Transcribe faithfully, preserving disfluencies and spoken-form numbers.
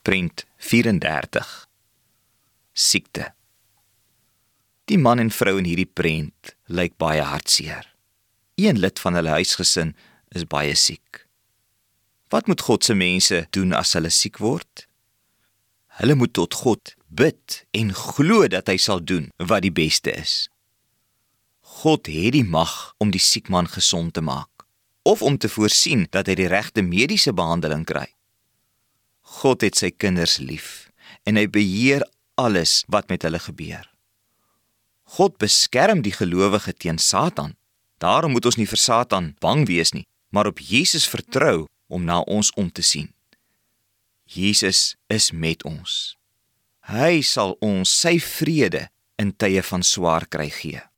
Prent vyf en dertig. Siekte. Die man en vrou in hierdie prent lyk baie hartseer. Een lid van hulle huisgesin is baie siek. Wat moet God se mense doen as hulle siek word? Hulle moet tot God bid en glo dat hy sal doen wat die beste is. God het die mag om die siek man gesond te maak, of om te voorsien dat hy die regte mediese behandeling kry. God het sy kinders lief, en hy beheer alles wat met hulle gebeur. God beskerm die gelowige teen Satan. Daarom moet ons nie vir Satan bang wees nie, maar op Jesus vertrou om na ons om te sien. Jesus is met ons. Hy sal ons sy vrede in tye van swaar kry gee.